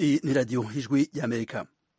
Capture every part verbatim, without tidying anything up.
Iyi ni radiyo ijwi y'Amerika.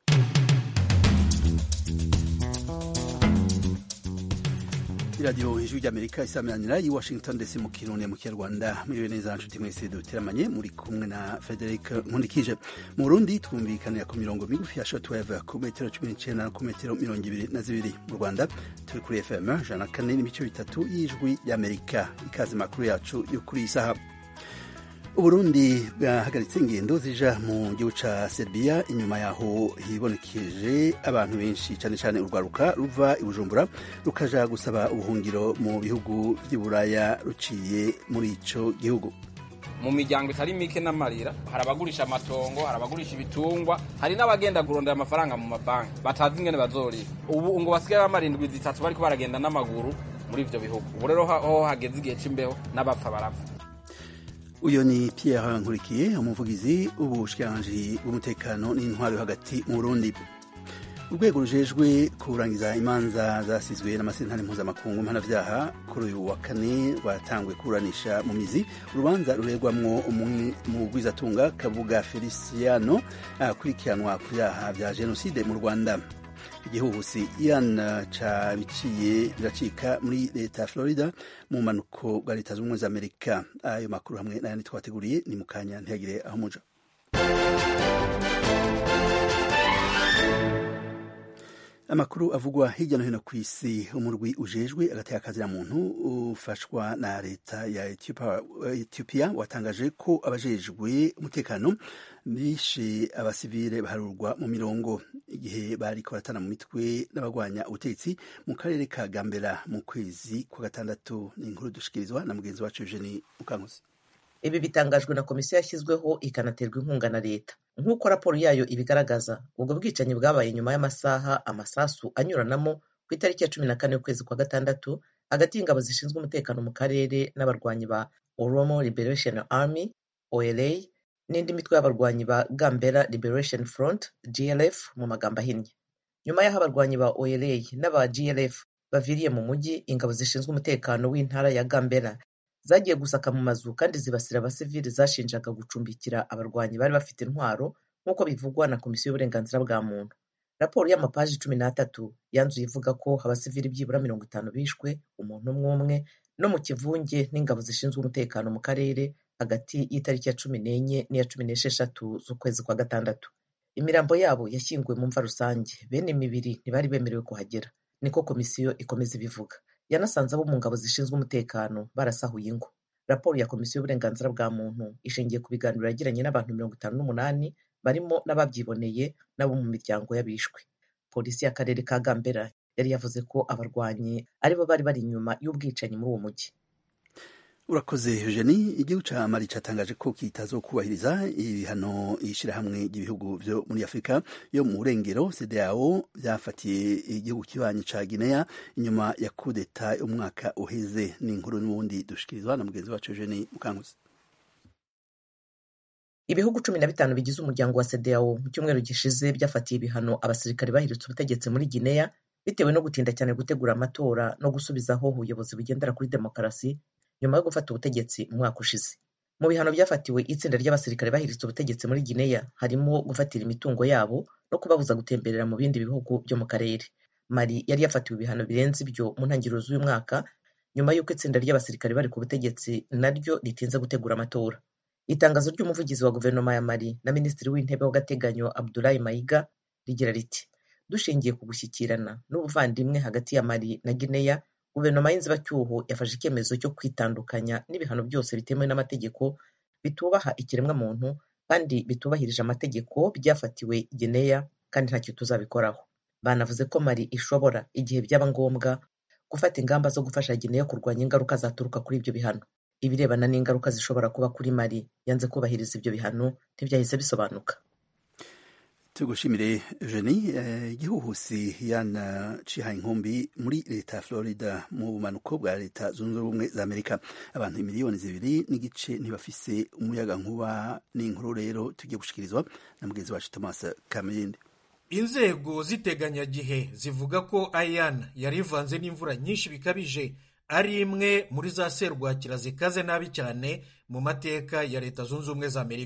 iradiyo ijwi ry'Amerika isameranira i Washington D C mu Kirundi mu Kinyarwanda. Muriwe neza nshuti mwese duteramanye, muri kumwe na Frederic Nkundikije. Mu Burundi twumvikanira ku mirongo migufi ya shortwave ku metero cumi n'icenda na ku metero mirongo ibiri na zibiri. Mu Rwanda turi kuri F M ijana na kane n'ibice bitatu y'ijwi y'Amerika. Ikaze makuru yacu yo kuri iyi saha. Uburundi bwahagaritse ingendo zija mu gihugu ca Serbia inyuma yaho hibonekeje abantu benshi cyane cyane urwaruka ruva i Bujumbura rukaja gusaba ubuhungiro mu bihugu vy'Iburaya ruciye muri ico gihugu. Mu miryango itari mike n'amarira, hari abagurisha amatongo, hari abagurisha ibitungwa, hari n'abagenda kurondera amafaranga mu mabanki batazi ingene bazorira. Ubu ngo basigaye bamarindwi zitatu bariko baragenda n'amaguru muri ivyo bihugu. Ubu rero ho hageze igihe c'imbeho n'abapfa barapfa. Uyo ni Pierre Nkurikiye, umuvugizi w'ubushikiranganji bw'umutekano n'intwaro hagati mu Burundi. Urwego rujejwe kurangiza imanza zasizwe n'amasentare mpuzamakungu mpanavyaha kuri uyu wa kane rwatanguye kuburanisha mu mizi urubanza ruregwamwo umugwizatunga Kabuga Feliciano akurikiranwa ku vyaha vya jenoside mu Rwanda. Igihuhusi Ian cabiciye biracika muri leta ya Florida mu manuko bwa leta z'ubumwe za Amerika. Ayo makuru hamwe n'ayandi twateguriye ni mu kanya ntihagire aho muja. Amakuru avugwa hirya no hino ku isi. Umurwi ujejwe agateka kazira muntu ufashwa na leta ya Ethiopia, Ethiopia watangaje ko abajejwe umutekano bishe abasivile baharurwa mu mirongo igihe bariko baratana mu mitwe n'abagwanya ubutegetsi mu karere ka Gambela mu kwezi kwa gatandatu. Ni inkuru dushikirizwa na mugenzi wacu Eugenie Mukankusi. Ibi bitangajwe na komisiyo yashyizweho ikanaterwa inkunga na leta. Nk'uko raporo yayo ibigaragaza, ubwo bwicanyi bwabaye nyuma y'amasaha amasasu anyuranamo ku itariki ya cumi na kane y'ukwezi kwa gatandatu hagati y'ingabo zishinzwe umutekano mu karere n'abarwanyi ba Oromo Liberation Army O L A n'indi mitwe y'abarwanyi ba Gambela Liberation Front G L F mu magambo ahinnye. Nyuma y'aho abarwanyi ba O L A n'aba G L F baviriye mu mujyi, ingabo zishinzwe umutekano w'intara ya Gambela zagiye gusaka mu mazu kandi zibasira abasivili zashinjaga gucumbikira abarwanyi bari bafite intwaro nk'uko bivugwa na komisiyo y'uburenganzira bwa muntu. Raporo y'amapaji cumi n'atatu yanzuye ivuga ko abasivili byibura mirongo itanu bishwe, umuntu umwe umwe no mu kivunge n'ingabo zishinzwe umutekano mu karere hagati y'itariki ya cumi n'enye n'iya cumi n'esheshatu z'ukwezi kwa gatandatu. Imirambo yabo yashyinguwe mu mva rusange, bene imibiri ntibari bemerewe kuhagera, niko komisiyo ikomeza ibivuga. Yanasanze abo mu ngabo zishinzwe umutekano barasahuye ingo. Raporo ya komisiyo y'uburenganzira bwa muntu ishingiye ku biganiro yagiranye n'abantu mirongo itanu n'umunani barimo n'ababyiboneye n'abo mu miryango y'abishwe. Polisi y'akarere ka Gambela yari yavuze ko abarwanyi aribo bari bari inyuma y'ubwicanyi muri uwo mujyi. Urakoze Eugenie. Igihugu ca Mali catangaje ko kitazokubahiriza ibihano ishirahamwe ry'ibihugu vyo muri Afrika yo mu Burengero C D A O vyafatiye igihugu kibanyi ca Guinea inyuma ya kudeta umwaka uheze. Ni inkuru n'ubundi dushikirizwa na mugenzi wacu Eugenie Mukankusi. Ibihugu cumi na bitanu bigize umuryango wa C D A O mu cyumweru gishize byafatiye ibihano abasirikare bahiritse ubutegetsi muri Guinea bitewe no gutinda cyane gutegura amatora no gusubizaho ubuyobozi bugendera kuri demokarasi nyuma yo gufata ubutegetsi umwaka ushize. Mu bihano byafatiwe itsinda ry'abasirikare bahiritse ubutegetsi muri Guinea harimo gufatira imitungo yabo no kubabuza gutemberera mu bindi bihugu byo mu karere. Mali yari yafatiwe ibihano birenze ibyo mu ntangiriro z'uyu mwaka nyuma y'uko itsinda ry'abasirikare bari ku butegetsi naryo ritinze gutegura amatora. Itangazo ry'umuvugizi wa guverinoma ya Mali na minisitiri w'intebe w'agateganyo Abdoulaye Maïga rigira riti: dushingiye ku gushyikirana n'ubuvandimwe hagati ya Mali na Guinea, guverinoma y'inzibacyuho yafashe icyemezo cyo kwitandukanya n'ibihano byose bitemewe n'amategeko bitubaha ikiremwa muntu kandi bitubahirije amategeko byafatiwe Guinea, kandi ntacyo tuzabikoraho. Banavuze ko Mali ishobora igihe byaba ngombwa gufata ingamba zo gufasha Guinea kurwanya ingaruka zaturuka kuri ibyo bihano. Ibirebana n'ingaruka zishobora kuba kuri Mali yanze kubahiriza ibyo bihano ntibyahise bisobanuka. Tugushimire Eugenie. Igihuhusi yana cihaye inkumbi muri leta ya Florida mu bumanuko bwa leta zunze ubumwe za Amerika. Abantu miliyoni zibiri n'igice ntibafise umuyaga nkuba. N'inkuru rero tugiye gushikirizwa na mugenzi wacu Thomas Kamende. Inzego ziteganyagihe zivuga ko Ian yari ivanze n'imvura nyinshi bikabije, ari imwe muri za serwakira zikaze nabi cyane mu mateka ya leta zunze ubumwe za Amerika.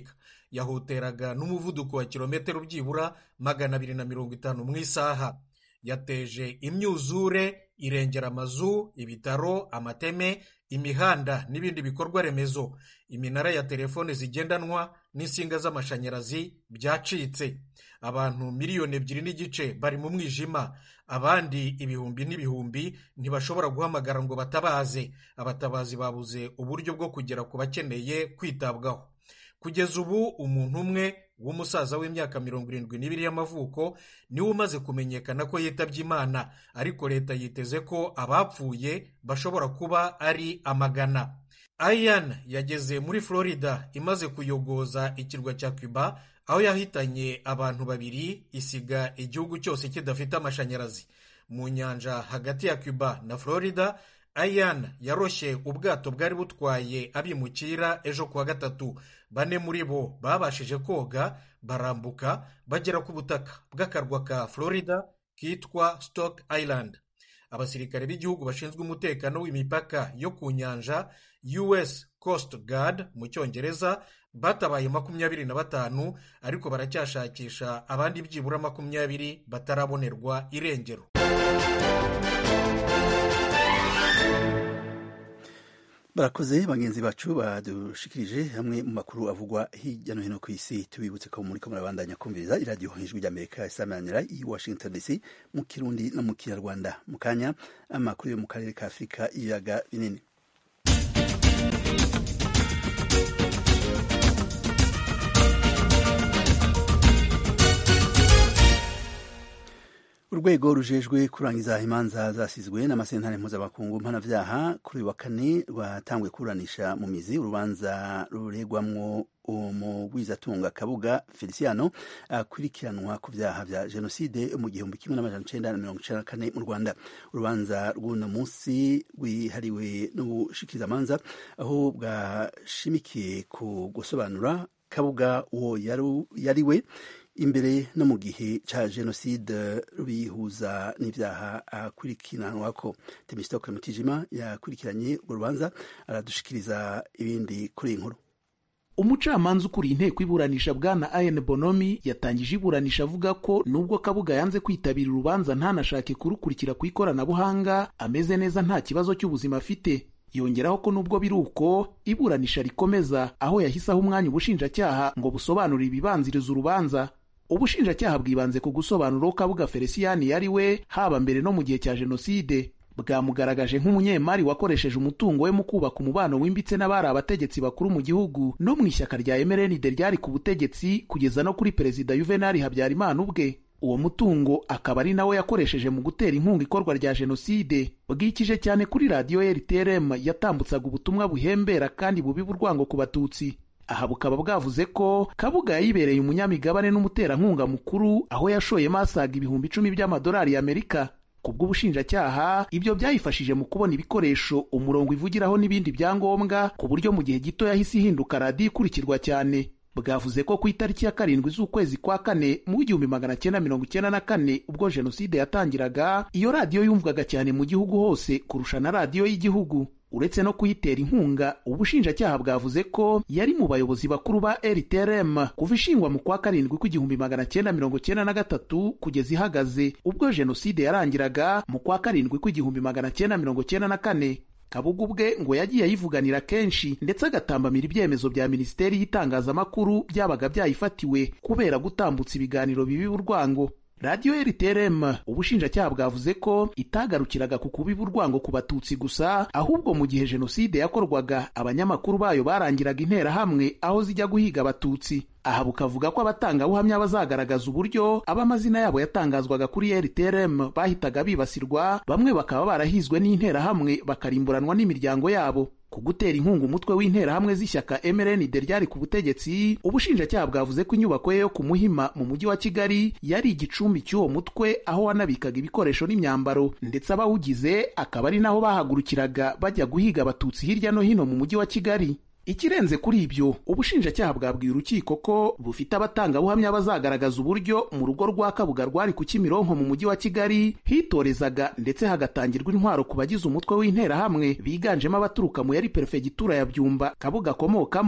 yahuteraga n'umuvuduko wa kilometero byibura magana abiri na mirongo itanu mu isaha. Yateje imyuzure, irengera amazu, ibitaro, amateme, imihanda n'ibindi bikorwa remezo. Iminara ya telefone zigendanwa n'insinga z'amashanyarazi byacitse. Abantu miliyoni ebyiri n'igice bari mu mwijima, abandi ibihumbi n'ibihumbi ntibashobora guhamagara ngo batabaze. Abatabazi babuze uburyo bwo kugera ku bakeneye kwitabwaho. Kugeza ubu umuntu umwe w'umusaza w'imyaka mirongo irindwi n'ibiri y'amavuko niwe umaze kumenyekana ko yitabye Imana, ariko leta yiteze ko abapfuye bashobora kuba ari amagana. Ian yageze muri Florida imaze kuyogoza ikirwa cya Cuba, aho yahitanye abantu babiri, isiga igihugu cyose kidafite amashanyarazi. Mu nyanja hagati ya Cuba na Florida, Ian yaroshye ubwato bwari butwaye abimukira ejo kuwa gatatu. Bane muri bo babashije koga, barambuka bagera ku butaka bw'akarwa ka Florida kitwa Stock Island. Abasirikare b'igihugu bashinzwe umutekano w'imipaka yo ku nyanja, U S Coast Guard mu Cyongereza, batabaye makumyabiri na batanu, ariko baracyashakisha abandi byibura makumyabiri batarabonerwa irengero. Barakoze bagenzi bacu badushikirije hamwe mu makuru avugwa hirya no hino ku isi. Tubibutse ko muri ko murabandanya kumviriza iradiyo Ijwi ry'Amerika isamanira i Washington D C mu Kirundi no mu Kinyarwanda. Mu kanya amakuru yo mu karere ka Afurika ibiyaga binini. Urwego rujejwe kurangiza imanza zasizwe n'amasentare mpuzamakungu mpanavyaha kuri wa kane rwatangwe kuranisha mu mizi urubanza ruregwamwo umugwizatunga Kabuga Feliciano akurikiranwa ku vyaha vya jenoside mu gihumbi kimwe n'amajana icenda na mirongo icenda na kane mu Rwanda. Urubanza rw'uno munsi rwihariwe n'ubushikirizamanza aho bwashimikiye ku gusobanura Kabuga uwo yariwe imbere no mu gihe ca jenoside rubihuza n'ivyaha akurikiranwako. Temistokle Mutijima yakurikiranye urwo rubanza aradushikiriza ibindi kuri inkuru. Umucamanza ukuriye inteko iburanisha bwana Ian Bonomi yatangije iburanisha avuga ko nubwo Kabuga yanze kwitabira urubanza ntanashake kurukurikira ku ikoranabuhanga, ameze neza nta kibazo cy'ubuzima afite. Yongeraho ko nubwo biri uko iburanisha rikomeza, aho yahise aho umwanya ubushinjacyaha ngo busobanure ibibanziriza urubanza. Ubushinjacyaha bwibanze ku gusobanura Kabuga Feliciano yari we haba mbere no mu gihe cya jenoside. Bwamugaragaje nk'umunyemari wakoresheje umutungo we mu kubaka umubano wimbitse n'abari abategetsi bakuru mu gihugu no mu ishyaka rya M R N D ryari ku butegetsi kugeza no kuri Perezida Juvenal Habyarimana ubwe. Uwo mutungo akaba ari nawe yakoresheje mu gutera inkunga ikorwa rya jenoside. Bwikije cyane kuri radiyo R T R M yatambutsaga ubutumwa buhembera kandi bubiba urwango ku Batutsi. Aha bukaba bwavuze ko Kabuga yayibereye umunyamigabane n'umuterankunga mukuru, aho yashoyemo asaga ibihumbi icumi by'amadolari y'Amerika. Kubw'ubushinjacyaha ibyo byayifashije mu kubona ibikoresho, umurongo ivugiraho n'ibindi byangombwa, ku buryo mu gihe gito yahise ihinduka radiyo ikurikirwa cyane. Bwavuze ko ku itariki ya karindwi z'ukwezi kwa kane mu igihumbi magana cyenda mirongo icyenda na kane ubwo jenoside yatangiraga, iyo radiyo yumvwaga cyane mu gihugu hose kurusha na radiyo y'igihugu. Uretse no kuyitera inkunga, ubushinjacyaha bwavuze ko yari mu bayobozi bakuru ba R T R M kuva ishingwa mu kwa karindwi kw'igihumbi magana cyenda mirongo cyenda na gatatu kugeza ihagaze ubwo jenoside yarangiraga mu kwa karindwi kw'igihumbi magana cyenda mirongo cyenda na kane. Kabuga ubwe ngo yagiye ayivuganira kenshi ndetse agatambamira ibyemezo bya Minisiteri y'Itangazamakuru byabaga byayifatiwe kubera gutambutsa ibiganiro bibiba urwango. Radiyo R T R M ubushinjacyaha bwavuze ko itagarukiraga ku kubiba urwango ku Batutsi gusa, ahubwo mu gihe jenoside yakorwaga abanyamakuru bayo barangiraga interahamwe aho zijya guhiga Abatutsi. Aha bukavuga ko abatangabuhamya bazagaragaza uburyo abamazina yabo yatangazwaga kuri R T R M bahitaga bibasirwa, bamwe bakaba barahizwe n'interahamwe bakarimburanwa n'imiryango yabo. Ku gutera inkunga umutwe w'interahamwe z'ishyaka M R N D ryari ku butegetsi, ubushinjacyaha bwavuze ko inyubako ye yo ku Muhima mu mujyi wa Kigali yari igicumbi cy'uwo mutwe, aho wanabikaga ibikoresho n'imyambaro, ndetse abawugize akaba ari naho bahagurukiraga bajya guhiga Abatutsi hirya no hino mu mujyi wa Kigali. Ikirenze kuri ibyo, ubushinjacyaha bwabwiye urukiko ko bufite abatangabuhamya bazagaragaza uburyo mu rugo rwa Kabuga rwari ku Kimironko mu mujyi wa Kigali hitorezaga ndetse hagatangirwa intwaro ku bagize umutwe w'interahamwe biganjemo abaturuka mu yari perefegitura ya Byumba Kabuga akomokamo.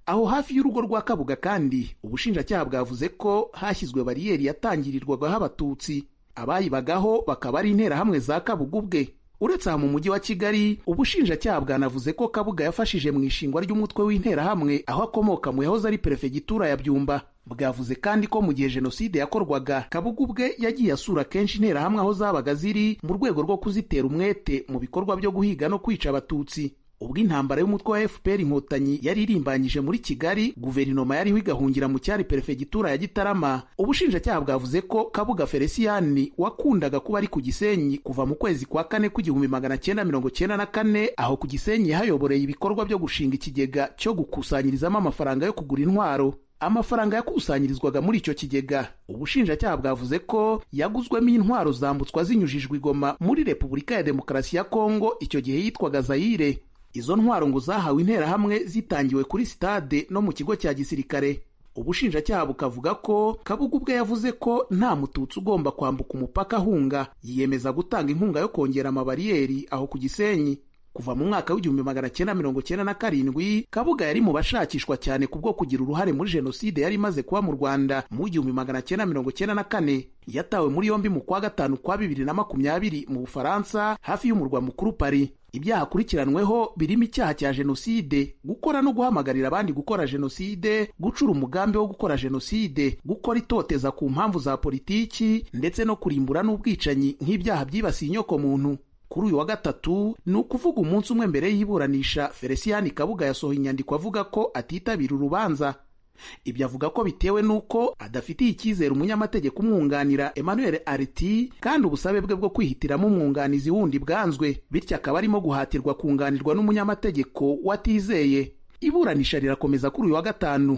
Aho hafi y'urugo rwa Kabuga kandi ubushinjacyaha bwavuze ko hashyizwe bariyeri yatangirirwagaho Abatutsi, abayibagaho bakaba ari interahamwe za Kabuga ubwe. Uretse aha mu mujyi wa Kigali, ubushinjacyaha bwanavuze ko Kabuga yafashije mu ishingwa ry'umutwe w'interahamwe aho akomoka mu yahoze ari perefegitura ya Byumba. Bwavuze kandi ko mu gihe jenoside yakorwaga, Kabuga ubwe yagiye asura kenshi interahamwe aho zabaga ziri mu rwego rwo kuzitera umwete mu bikorwa byo guhiga no kwica Abatutsi. Ubwo intambara y'umutwe wa F P R Inkotanyi yari irimbanyije muri Kigali, guverinoma yariho igahungira mu cyari perefegitura ya Gitarama. Ubushinjacyaha bwavuze ko Kabuga Felicien wakundaga kuba ari ku Gisenyi kuva mu kwezi kwa kane kw'igihumbi magana cyenda mirongo cyenda na kane, aho ku Gisenyi hayoboreye ibikorwa byo gushinga ikigega cyo gukusanyirizamo amafaranga yo kugura intwaro. Amafaranga yakusanyirizwaga muri icyo kigega, ubushinjacyaha bwavuze ko yaguzwemo intwaro zambutswa zinyujijwe i Goma muri Repubulika ya Demokarasi ya Kongo, icyo gihe yitwaga Zaire. Izo ntwaro ngo zahawe interahamwe zitangiwe kuri stade no mu kigo cya gisirikare. Ubushinjacyaha bukavuga ko Kabuga ubwe yavuze ko nta Mututsi ugomba kwambuka umupaka ahunga, yiyemeza gutanga inkunga yo kongera amabariyeri aho ku Gisenyi. Kuva mu mwaka w'igihumbi magana cyenda mirongo cyenda na karindwi, Kabuga yari mu bashakishwa cyane kubwo kugira uruhare muri jenoside yari imaze kuba mu Rwanda mu igihumbi magana cyenda mirongo cyenda na kane. Yatawe muri yombi mu kwa gatanu kwa bibiri na makumyabiri mu Bufaransa hafi y'umurwa mukuru Paris. Ibyaha akurikiranweho birimo icyaha cya jenoside, gukora no guhamagarira abandi gukora jenoside, gucura umugambi wo gukora jenoside, gukora itoteza ku mpamvu za politiki, ndetse no kurimbura n'ubwicanyi nk'ibyaha byibasiye inyoko muntu. Kuri uyu wa gatatu, ni ukuvuga umunsi umwe mbere y'iburanisha, Felicien Kabuga yasohoye inyandiko avuga ko atitabira urubanza. Ibyo avuga ko bitewe n'uko adafitiye icyizere umunyamategeko umwunganira Emmanuel Ariti, kandi ubusabe bwe bwo kwihitiramo umwunganizi wundi bwanzwe, bityo akaba arimo guhatirwa kunganirwa n'umunyamategeko watizeye. Iburanisha rirakomeza kuri uyu wa gatanu.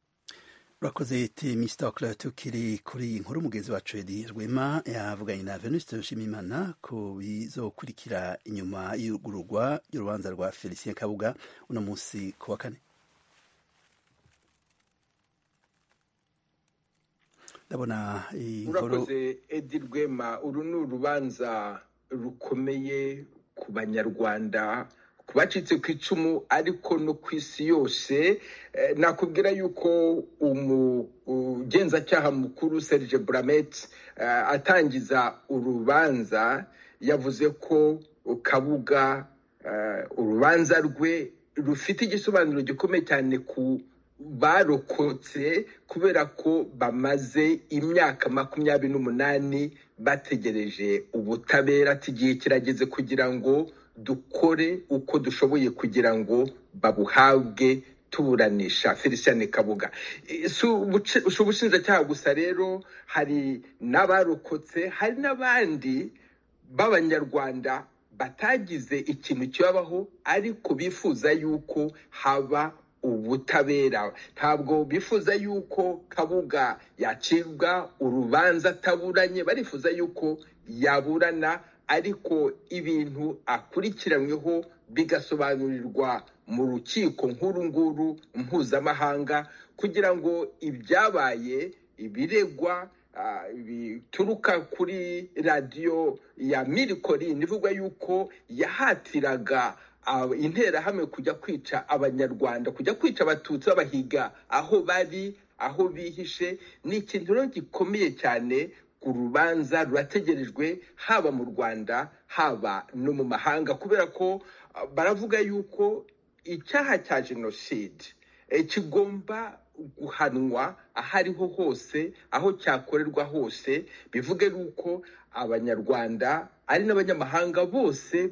Urakoze iti mister Claire, tukiri kuri inkuru mugenzi wacu Edi Rwema yavuganye na Venuste Nshimiyimana ko bizokurikira inyuma y'urugurwa y'urubanza rwa Felicien Kabuga uno munsi ku wa kane. Ndabona inkuru. Urakoze Edi Rwema, uru ni urubanza rukomeye ku Banyarwanda, ku bacitse ku icumu ariko no ku isi yose. Eh, nakubwira yuko umugenzacyaha mukuru Serge Bramet uh, atangiza urubanza yavuze ko Kabuga uh, urubanza rwe rufite igisobanuro gikomeye cyane ku barokotse kubera ko bamaze imyaka makumyabiri n'umunani bategereje ubutabera. Ati igihe kirageze kugira ngo dukore uko dushoboye kugira ngo babuhabwe tuburanisha Felicien Kabuga. Si ubushinjacyaha gusa rero, hari n'abarokotse, hari n'abandi b'Abanyarwanda batagize ikintu kibabaho ariko bifuza yuko haba ubutabera. Ntabwo bifuza yuko Kabuga yacibwa urubanza ataburanye, barifuza yuko yaburana ariko ibintu akurikiranyweho bigasobanurirwa mu rukiko nkuru nguru mpuzamahanga, kugira ngo ibyabaye ibiregwa uh, bituruka kuri radiyo ya Mirikori nivugwa yuko yahatiraga uh, interahamwe kujya kwica Abanyarwanda, kujya kwica Abatutsi babahiga aho bari, aho bihishe. Ni ikintu rero gikomeye cyane. Urubanza rurategerejwe haba mu Rwanda haba no mu mahanga, kubera ko baravuga yuko icyaha cya jenoside e, kigomba guhanwa ahariho hose, aho cyakorerwa hose. Bivuge yuko Abanyarwanda ari n'abanyamahanga bose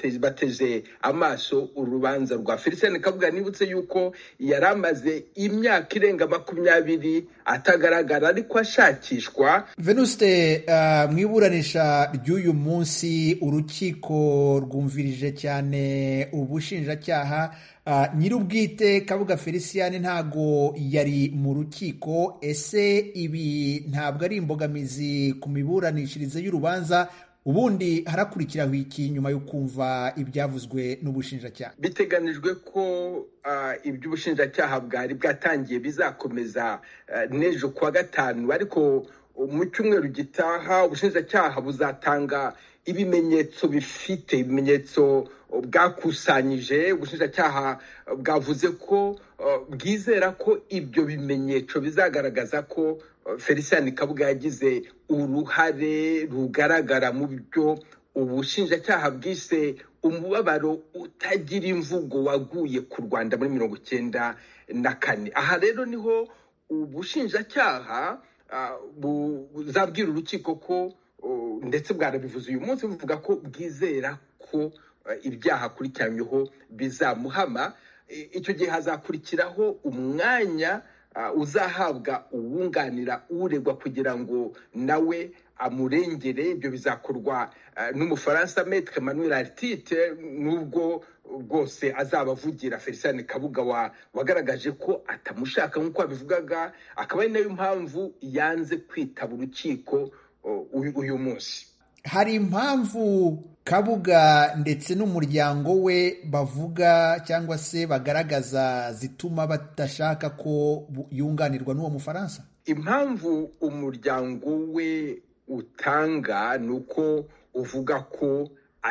bateze amaso urubanza rwa Felicien Kabuga. Nibutse yuko yaramaze imyaka irenga makumyabiri atagaragara ariko ashakishwa. Venuste, uh, mwiburanisha ry'uyu munsi urukiko rwumvirije cyane ubushinjacyaha. Uh, nyirubwite Kabuga Felicien ntago yari mu rukiko. Ese ibi ntabwo ari imbogamizi ku miburanishirize y'urubanza? Ubundi harakurikiraho iki nyuma yo kumva ibyavuzwe n'ubushinjacyaha? Biteganijwe ko uh, iby'ubushinjacyaha bwari bwatangiye bizakomeza uh, n'ejo kuwa gatanu, ariko mu cyumweru gitaha ubushinjacyaha buzatanga ibimenyetso bifite ibimenyetso bwakusanyije ubushinjacyaha bwavuze ko bwizera ko ibyo bimenyetso bizagaragaza ko Felicien Kabuga yagize uruhare rugaragara mu byo ubushinjacyaha bwise umubabaro utagira imvugo waguye ku Rwanda muri mirongo icyenda na kane. Aha rero niho ubushinjacyaha buzabwira urukiko ko ndetse bwarabivuze uyu munsi buvuga ko bwizera ko ibyaha akurikiranyweho bizamuhama. Icyo gihe hazakurikiraho umwanya uzahabwa uwunganira uregwa kugira ngo nawe amurengere. Ibyo bizakorwa n'umufaransa Maître Emmanuel Artite, nubwo rwose azabavugira Felicien Kabuga wagaragaje ko atamushaka nk'uko abivugaga, akaba ari nayo mpamvu yanze kwitaba urukiko uyu munsi. Hari impamvu Kabuga ndetse n'umuryango we bavuga cyangwa se bagaragaza zituma badashaka ko yunganirwa n'uwo mufaransa? Impamvu umuryango we utanga ni uko uvuga ko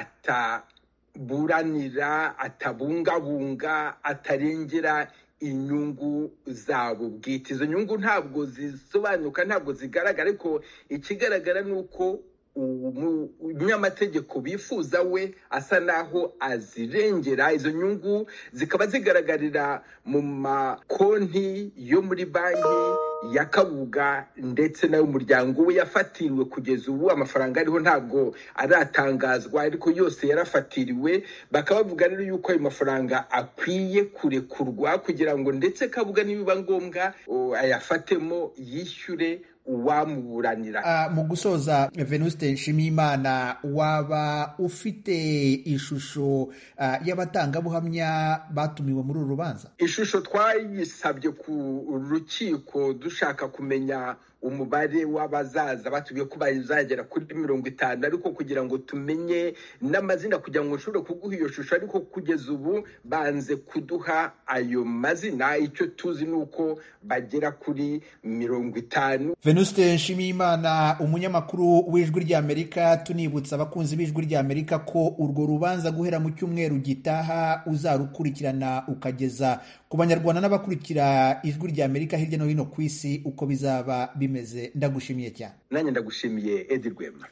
ataburanira, atabungabunga, atarengera inyungu zabo bwite. Izo nyungu ntabwo zisobanuka, ntabwo zigaragara, ariko ikigaragara ni uko umunyamategeko bifuza we asa naho azirengera. Izo nyungu zikaba zigaragarira mu makonti yo muri banki ya Kabuga ndetse nayo umuryango we yafatiriwe. Kugeza ubu amafaranga ariho ntabwo aratangazwa, ariko yose yarafatiriwe. Bakaba bavuga rero yuko ayo mafaranga akwiye kurekurwa kugira ngo ndetse Kabuga nibiba ngombwa ayafatemo yishyure uwamuburanira. Uh, mu gusoza, Venuste Nshimiyimana, waba ufite ishusho uh, y'abatangabuhamya batumiwe muri uru rubanza? Ishusho twayisabye ku rukiko dushaka kumenya umubare w'abazaza, batubiye ko bazagera kuri mirongo itanu, ariko kugira ngo tumenye n'amazina kugira ngo nshobore kuguha iyo shusho, ariko kugeza ubu banze kuduha ayo mazina. Icyo tuzi ni uko bagera kuri mirongo itanu. Venuste Nshimiyimana, umunyamakuru w'Ijwi ry'Amerika, tunibutsa abakunzi b'Ijwi ry'Amerika ko urwo rubanza guhera mu cyumweru gitaha uzarukurikirana ukageza ku banyarwanda n'abakurikira Ijwi ry'Amerika hirya no hino ku isi uko bizaba bimeze. Ndagushimiye cyane. Nanjye ndagushimiye Edi Rwema.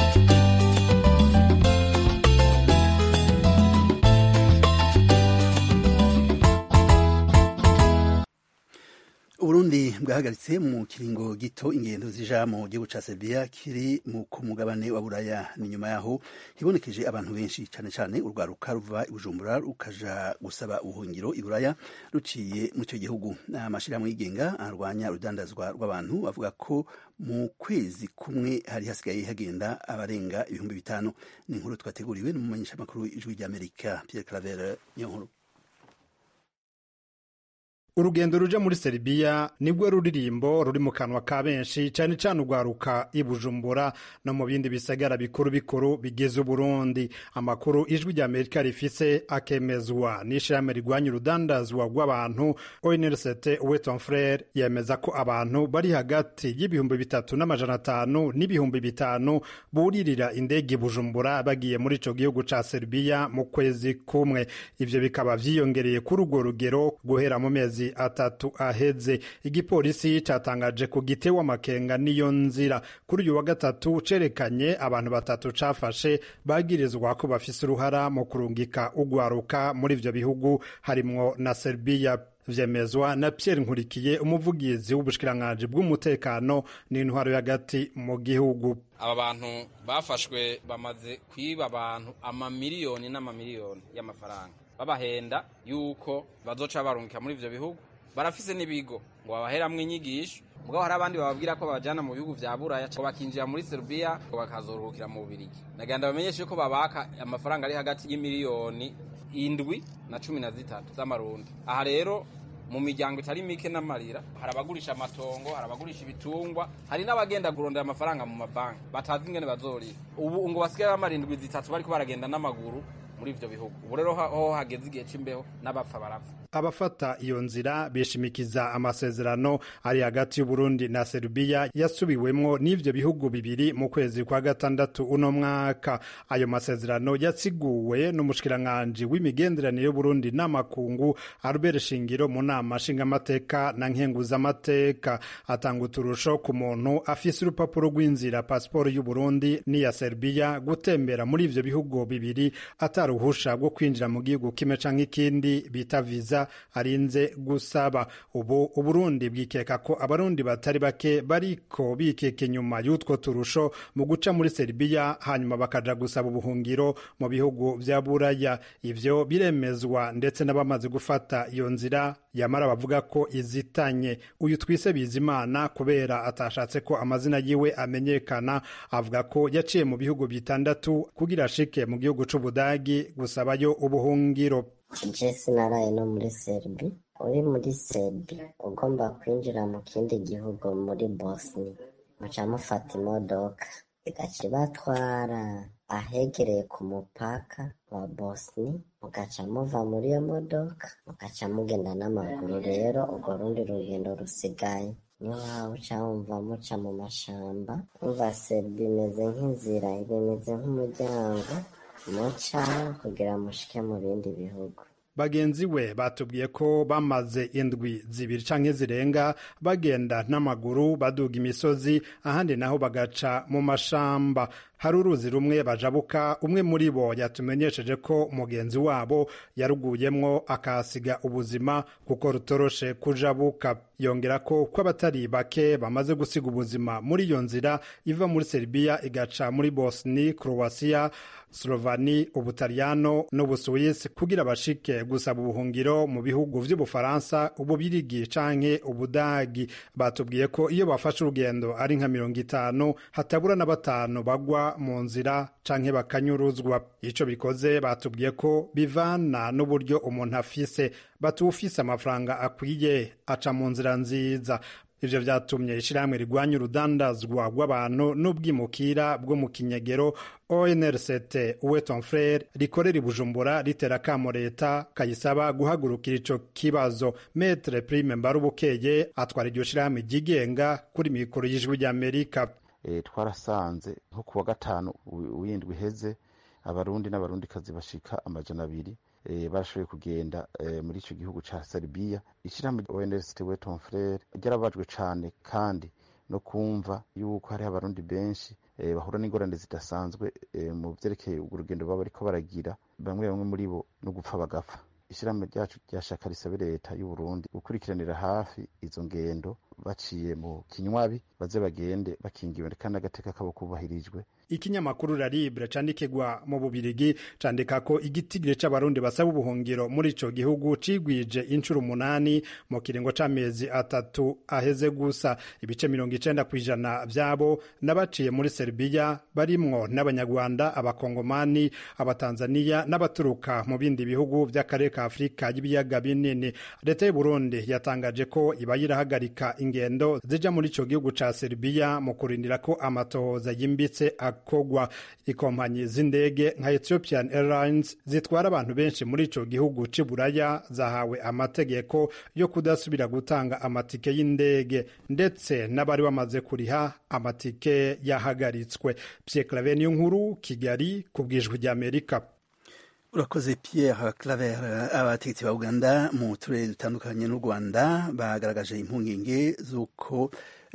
Uburundi bwahagaritse mu kiringo gito ingendo zija mu gihugu ca Serbia kiri mu kumugabane wa Buraya. Ni nyuma yaho hibonekeje abantu benshi cyane cyane urwaruka ruva i Bujumbura rukaja gusaba ubuhungiro i Buraya ruciye mu cyo gihugu. Amashirahamwe yigenga arwanya urudandazwa rw'abantu avuga ko mu kwezi kumwe hari hasigaye hagenda abarenga ibihumbi bitanu. Ni inkuru twateguriwe n'umumenyesha makuru w'Ijwi ry'Amerika Pierre Claver Nyonkuru. Urugendo ruja muri Serbia nibwo ruririmbo ruri mu kanwa ka benshi cyane cyane ugwaruka i Bujumbura no mu bindi bisagara bikuru bikuru bigize Burundi. Amakuru Ijwi ry'Amerika rifise akemezwa n'ishirahamwe rigwanya urudandazwa rw'abantu O N L C T Weton Frere yemeza ko abantu bari hagati y'ibihumbi bitatu n'amajana atanu n'ibihumbi bitanu buririra indege Bujumbura bagiye muri ico gihugu ca Serbia mu kwezi kumwe. Ivyo bikaba vyiyongereye kuri urwo rugero guhera mu mezi atatu aheze. Igipolisi catangaje ku gitewa makenga niyo nzira. Kuri uyu wa gatatu cerekanye abantu batatu cafashe bagirizwa ko bafise uruhara mu kurungika ugwaruka muri ivyo bihugu harimwo na Serbia. Vyemezwa na Pierre Nkurikiye, umuvugizi w'ubushikiranganje bw'umutekano n'intwaro y'agati mu gihugu. Aba bantu bafashwe bamaze kwiba abantu amamiliyoni n'amamiliyoni y'amafaranga, babahenda yuko bazoca barungika muri ivyo bihugu. Barafise n'ibigo ngo babaheramwe inyigisho, mugabo hari abandi bababwira ko babajana mu bihugu vya Buraya ko bakinjira muri Serbia ko bakazoruhukira mu Bubiligi. Naganda bamenyeshe ko babaka amafaranga ari hagati y'imiliyoni indwi na cumi na zitatu z'amarundi. Aha rero mu miryango itari mike n'amarira, hari abagurisha amatongo, hari abagurisha ibitungwa, hari n'abagenda kurondera amafaranga mu mabanki batazi ingene bazorira. Ubu ngo basigaye bamarindwi zitatu bariko baragenda n'amaguru muri ivyo bihugu. Ubu rero ho hageze igihe c'imbeho n'abapfa barapfa. Abafata iyo nzira bishimikiza amasezerano ari hagati y'Uburundi na Serbia yasubiwemwo n'ivyo bihugu bibiri mu kwezi kwa gatandatu uno mwaka. Ayo masezerano yatsiguwe n'umushikiranganji w'imigenderanire y'Uburundi n'amakungu Albert Shingiro mu nama nshingamateka na nkenguzamateka. Atanga uturusho ku muntu afise urupapuro rw'inzira pasiporo y'Uburundi n'iya Serbia gutembera muri ivyo bihugu bibiri ataruhusha rwo kwinjira mu gihugu kimwe canke ikindi bita visa arinze gusaba. Ubu Uburundi bwikeka ko abarundi batari bake bariko bikeka inyuma y'utwo turusho mu guca muri Serbia hanyuma bakaja gusaba ubuhungiro mu bihugu vya Buraya. Ivyo biremezwa ndetse n'abamaze gufata iyo nzira, yamara bavuga ko izitanye. Uyu twise Bizimana kubera atashatse ko amazina yiwe amenyekana, avuga ko yaciye mu bihugu bitandatu kugira ashike mu gihugu c'Ubudagi gusabayo ubuhungiro. Je sinaraye no muri Serbia. Uri muri Serbia ugomba kwinjira mu kindi gihugu muri Bosnia, muca mufata imodoka igaca batwara ahegereye ku mupaka wa Bosnia, mugaca muva muri iyo modoka mugaca mugenda n'amaguru. Rero urwo rundi rugendo rusigaye niyo waba uca wumva muca mu mashamba. Umva Serbia imeze nk'inzira, imeze nk'umuryango muca kugira mushike mu bindi bihugu. Bagenzi we batubwiye ko bamaze indwi zibiri canke zirenga bagenda n'amaguru baduga imisozi, ahandi naho bagaca mu mashamba. Hari uruzi rumwe bajabuka, umwe muri bo yatumenyesheje ko mugenzi wabo yaruguyemwo akasiga ubuzima kuko rutoroshe kujabuka. Yongera ko ko abatari bake bamaze gusiga ubuzima muri iyo nzira iva muri Serbia igaca muri Bosnia, Croatia, Slovani, Ubutaliyano n'Ubusuwisi kugira bashike gusaba ubuhungiro mu bihugu vy'Ubufaransa, Ububirigi canke Ubudagi. Batubwiye ko iyo bafashe urugendo ari nka mirongo itanu hatabura na batanu bagwa mu nzira canke bakanyuruzwa. Ico bikoze batubwiye ko bivana n'uburyo umuntu afise. Batufise amafaranga akwiye aca mu nzira nziza. Ivyo vyatumye ishirahamwe rigwanya urudandazwa rw'abantu n'ubwimukira bwo mu kinyegero O N R C T Uwe ton frere rikorera i Bujumbura ritera akamo leta kayisaba guhagurukira ico kibazo. Maître Prime Mbarubukeye atwara iryo shirahamwe ryigenga kuri mikoro y'Ijwi ry'Amerika. E, twarasanze nko kuwa gatanu w'indwi heze abarundi n'abarundikazi bashika amajana abiri e, barashoboye kugenda e, muri ico gihugu ca Serbia. Ishirahamwe O N R C T Uwe ton frere ryarabajwe cane kandi no kumva yuko hari abarundi benshi e, bahura n'ingorane zidasanzwe e, mu vyerekeye urugendo baba bariko baragira, bamwe bamwe muri bo no gupfa bagapfa. Ishirahamwe ryacu ryashaka risabe leta y'u Burundi gukurikiranira hafi izo ngendo baciye mu kinywabi, baze bagende bakingiwe kandi agateka kabo kubahirijwe. Ikinyamakuru La Libre candikirwa mu Bubirigi candika ko igitigire c'abarundi basaba ubuhungiro muri ico gihugu cigwije incuro umunani mu kiringo c'amezi atatu aheze gusa. Ibice mirongo icenda kw'ijana vyabo n'abaciye muri Serbia, barimwo n'Abanyarwanda, Abakongomani, Abatanzania n'abaturuka mu bindi bihugu vy'akarere ka Afrika y'ibiyaga binini. Leta y'u Burundi yatangaje ko iba yirahagarika ingendo zija muri ico gihugu ca Serbia mu kurindira ko amatohoza yimbitse akogwa. Ikompanyi z'indege nka Ethiopian Airlines zitwara abantu benshi muri ico gihugu c'i Buraya zahawe amategeko yo kudasubira gutanga amatike y'indege, ndetse n'abari bamaze kuriha amatike yahagaritswe. Pierre Claver Niyonkuru, Kigali, kubw'Ijwi ry'Amerika. Urakoze Pierre Claver. Abategetsi ba Uganda mu turere dutandukanye n'u Rwanda bagaragaje impungenge z'uko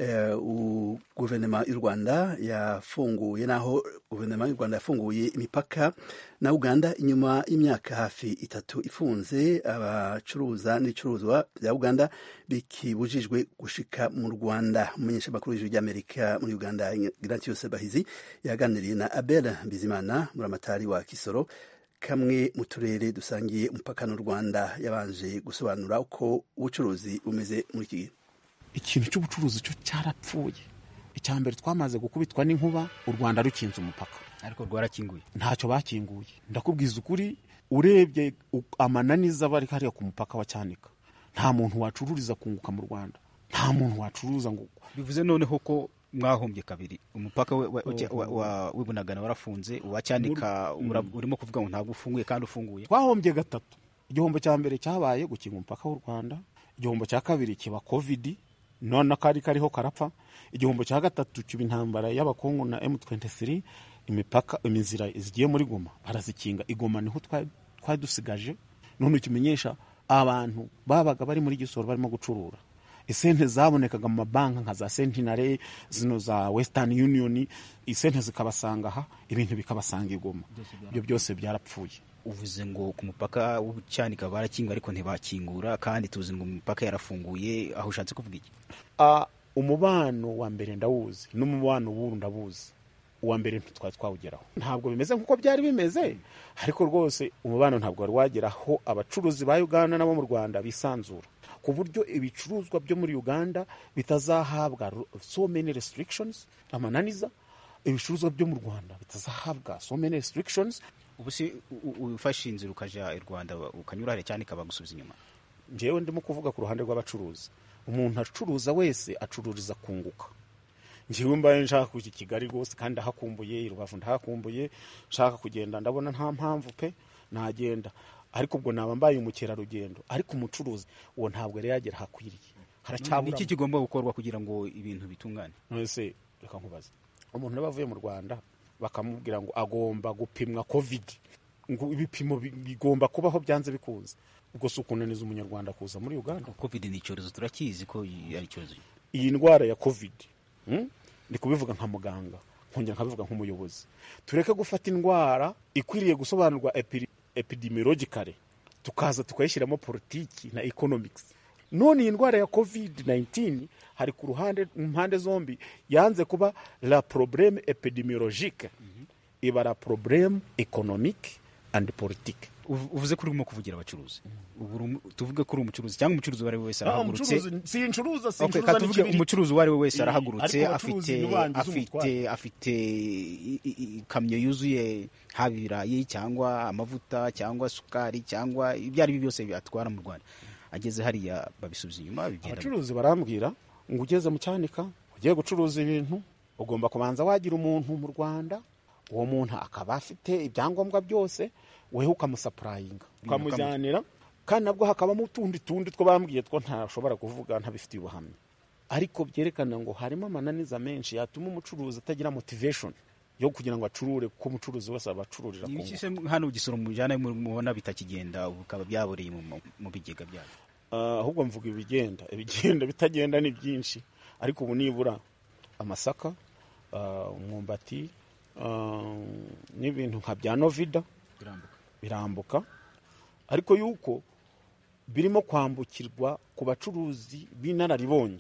Uh, guverinoma y'u Rwanda yafunguye naho guverinoma y'u Rwanda yafunguye imipaka na Uganda inyuma y'imyaka hafi itatu ifunze, abacuruza n'icuruzwa bya Uganda bikibujijwe gushika mu Rwanda. Umumenyesha makuru w'Ijwi ry'Amerika muri Uganda Ignatius Bahizi yaganiriye na Abel Bizimana muramatari wa Kisoro, kamwe mu turere dusangiye umupaka n'u Rwanda. Yabanje gusobanura uko ubucuruzi bumeze muri iki gihe. Ikintu cy'ubucuruzi cyo cyarapfuye. Icyambere twamaze gukubitwa n'inkuba, u Rwanda rukinze umupaka, ariko rwarakinguye ntacyo bakinguye. Ndakubwiza ukuri, urebye amananiza bari hariya ku mupaka wa Cyanika, nta muntu wacururiza kunguka mu Rwanda, nta muntu wacuruza ngo bivuze noneho ko mwahombye kabiri umupaka w'Ibunagana warafunze uwacyanika urimo kuvuga ngo ntabwo ufunguye kandi ufunguye. Twahombye gatatu. Igihombo cya mbere cyabaye gukinga umupaka w'u Rwanda, igihombo cya kabiri kiba covid none kari kariho karapfa, igihombo cya gatatu kiba intambara y'abakongo na M twenty-three, imipaka imizira zigiye muri Goma barazikinga. Igoma niho twari dusigaje, none kimenyesha abantu babaga bari muri Gisoro barimo gucurura. Isente zabonekaga mu mabanka nka za Centenary zino za Western Union, isente zikabasanga ha, ibintu bikabasanga Igoma. Ibyo byose byarapfuye. Uvuze ngo ku mupaka w'Ucyanika barakinga ariko ntibakingura, kandi tuzi ngo umupaka yarafunguye, aho ushatse kuvuga iki? Ah, umubano wa mbere ndawuzi n'umubano w'uru ndabuzi. Uwa mbere twari twawugeraho ntabwo bimeze nkuko byari bimeze, ariko rwose umubano ntabwo wari wageraho abacuruzi ba Uganda nabo mu Rwanda bisanzura, ku buryo ibicuruzwa byo muri Uganda bitazahabwa so many restrictions, amananiza ibicuruzwa byo mu Rwanda bitazahabwa so many restrictions. Ubu si ufashe inzira ukaja i Rwanda ukanyura hare cyane kabagusubiza inyuma. Njewe ndimo kuvuga ku ruhande rw'abacuruzi. Umuntu acuruza wese acururiza kunguka. Njewe mbaye nshaka kuki Kigali rwose kandi hakumbuye i Rubavu ndahakumbuye, nshaka kugenda ndabona nta mpamvu pe nagenda, ariko ubwo naba mbaye umukera rugendo. Ariko umucuruzi uwo ntabwo yari yagera hakwiriye. Haracyabura iki kigomba gukorwa kugira ngo ibintu bitungane? Nose reka nkubaza, umuntu nabavuye mu Rwanda bakamubwira ngo agomba gupimwa covid, ngo ibipimo bigomba kubaho byanze bikunze, ubwo sukunaniza umunyarwanda kuza muri Uganda. Covid ni icyorezo turakizi ko ari icyorezo. Iyi ndwara ya covid hmm? ndi kubivuga nka muganga, nkongera nkabivuga nk'umuyobozi. Tureke gufata indwara ikwiriye gusobanurwa epidemiologically tukaza tukayishyiramo politiki na economics. None iyi ndwara ya covid nineteen hari ku ruhande impande zombi yanze kuba la problème épidémiologique, mm-hmm. iba la problème économique and politique. Uvuze kuri urimo kuvugira abacuruzi, ubu tuvuge kuri umucuruzi cyangwa umucuruzi wari wese arahagurutse. Si incuruza si incuruza. Okay, tuvuge umucuruzi wari wese arahagurutse, afite afite afite kamyo yuzuye habirayi cyangwa amavuta cyangwa sukari cyangwa ibyari byose byatwara mu Rwanda. Ageze hariya babisubiza inyuma bigenda. Abacuruzi barambwira ngo ugeze mu Cyanika ugiye gucuruza ibintu ugomba kubanza wagira umuntu mu Rwanda, uwo muntu akaba afite ibyangombwa byose, wehe ukamusapurayinga ukamujyanira, kandi nabwo hakabamo utundi tundi two bambwiye two ntashobora kuvuga ntabifitiye ubuhamya, ariko byerekana ngo harimo amananiza menshi yatuma umucuruzi atagira motivation yo kugira ngo acurure, ko umucuruzi wese abacururira ku ngo hano Gisoro mujana mubona bitakigenda ubukaba byaboreye mu bigega byayo. Ahubwo uh, mvuga ibigenda ibigenda bitagenda ni byinshi, ariko ubu nibura amasaka, umwumbati, uh, uh, n'ibintu nka bya Novida birambuka birambuka ariko yuko birimo kwambukirwa ku bacuruzi b'inararibonye.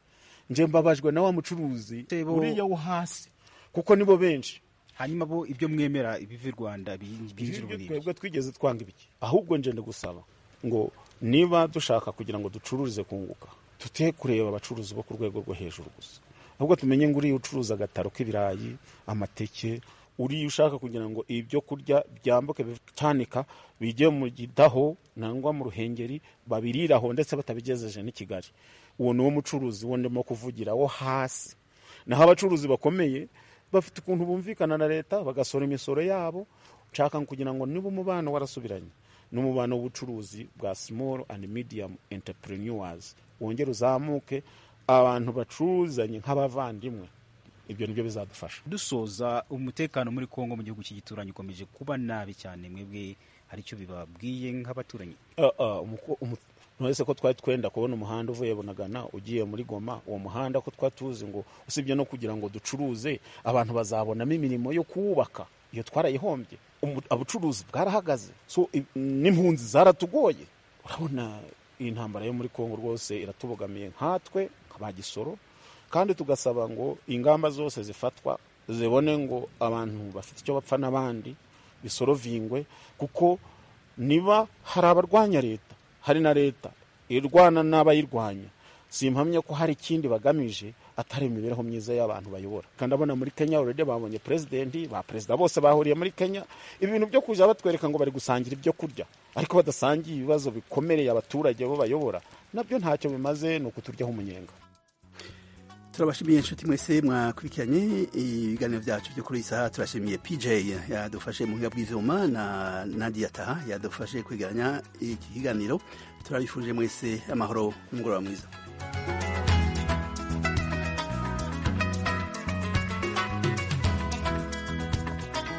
Nje mbabajwe na wa mucuruzi uriya wo hasi, kuko nibo benshi. Hanyuma bo ibyo mwemera ibivi Rwanda binjira muri twebwe twigeze twanga ibiki. Ahubwo nje ndagusaba ngo niba dushaka kugira ngo ducururize kunguka, tute kureba abacuruzi bo ku rwego rwo hejuru gusa, ahubwo tumenye ngo uri ucuruza agataro k'ibirayi, amateke, uri ushaka kugira ngo ibyo kurya byambuke Cyanika bijye mu Gidaho nangwa mu Ruhengeri babiriraho ndetse batabigejeje ni Kigali. Uwo ni wo mucuruzi wo ndimo kuvugira wo hasi. Naho abacuruzi bakomeye bafite ukuntu bumvikana na leta bagasora imisoro yabo, nshaka kugira ngo niba umubano warasubiranye n'umubano w'ubucuruzi bwa small and medium entrepreneurs wongera uzamuke, abantu bacuruzanye nk'abavandimwe. Ibyo nibyo bizadufasha. Dusoza, umutekano muri Kongo mu gihugu cy'igituranye ukomeje kuba nabi cyane, mwebwe hari icyo bibabwiye nk'abaturanyi? uh, uh, Nose ko twari twenda kubona umuhanda uvuye Bunagana ugiye muri Goma, uwo muhanda ko twatuzi ngo usibye no kugira ngo ducuruze abantu bazabonamo imirimo yo kubaka, iyo twarayihombye, abucuruzi bwarahagaze, so n'impunzi zaratugoye. Urabona iyi ntambara yo muri Kongo rwose iratubogamiye nkatwe nk'abagisoro, kandi tugasaba ngo ingamba zose zifatwa zibone ngo abantu bafite icyo bapfa n'abandi bisorovingwe, kuko niba hari abarwanya leta, hari na leta irwana n'abayirwanya, simpamye ko hari ikindi bagamije atari imibereho myiza y'abantu bayobora. Kandi abona muri Kenya already babonye president, ba president bose bahuriye muri Kenya, ibintu byo kuja batwereka ngo bari gusangira ibyo kurya ariko badasangiye ibibazo bikomereye abaturage bo bayobora, nabyo ntacyo bimaze, no kuturyaho umunyenga. turabashimiye inshuti mwese mwakurikiranye ibiganiro byacu byo kuri iyi saha. turashimiye P J yadufashe mu buhinga bw'ivyuma na Nadia Taha yadufashe kwiganya iki kiganiro. turabifurije mwese amahoro n'umugoroba mwiza.